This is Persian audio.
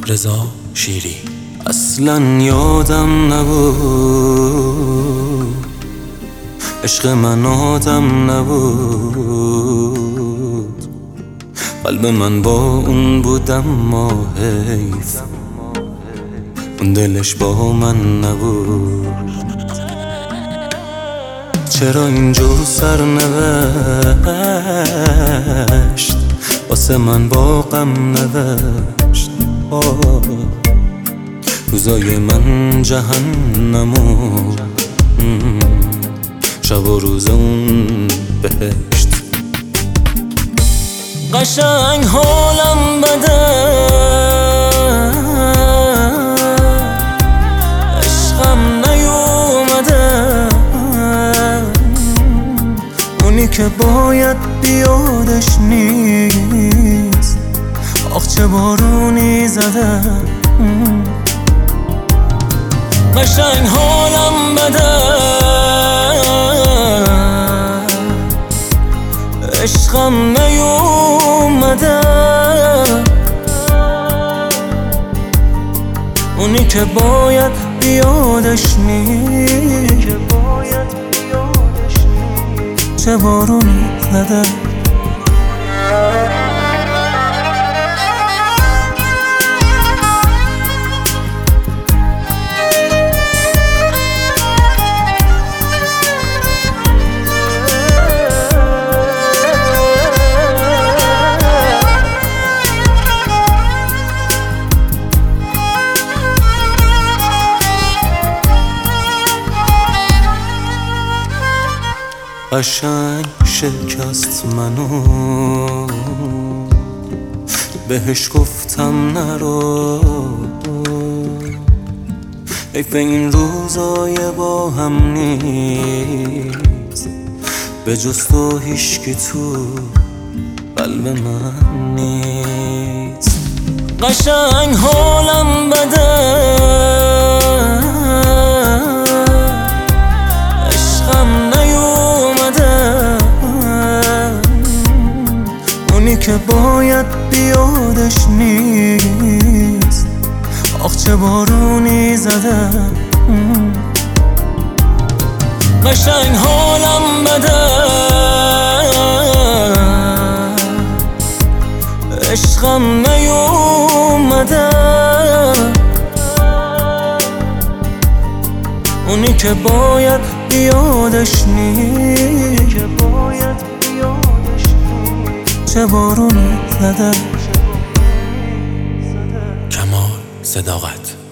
رضا شیری. اصلا یادم نبود عشق من آدم نبود، قلب من با اون بود اما حیف اون دلش با من نبود. چرا اینجور سرنوشت واسه من با غم نوشت؟ روزای من جهنمو شب و روز اون بهشت. قشنگ حالم بده عشقم نیومده، اونی که باید بیادش نیست، آخ چه بارونی زده. قشنگ حالم بده عشقم نیومده، اونی که باید بیادش نیست، چه بارونی زده. قشنگ شکست منو، بهش گفتم نرو، حیف این روزای با هم نیست، به جز تو هیچکی تو قلب من نیست. قشنگ حالم بده که باید بیادش نیست، آخ چه بارونی زده. قشنگ حالم بده عشقم نیومده، اونی که باید بیادش نیست، چه بارونی زده. کمال صداقت.